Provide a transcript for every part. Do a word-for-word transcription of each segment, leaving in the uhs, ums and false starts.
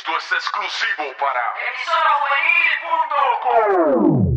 Esto es exclusivo para emisora juvenil punto com.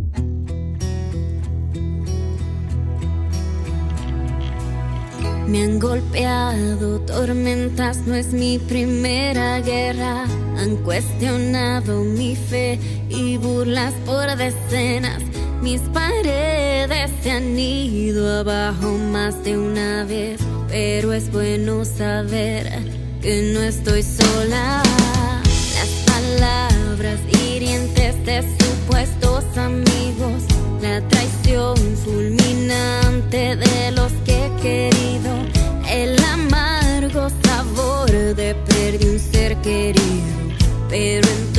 Me han golpeado tormentas, no es mi primera guerra. Han cuestionado mi fe y burlas por decenas. Mis paredes se han ido abajo más de una vez, pero es bueno saber que no estoy sola. Las palabras hirientes de supuestos amigos, la traición fulminante de los que he querido, el amargo sabor de perder un ser querido, pero en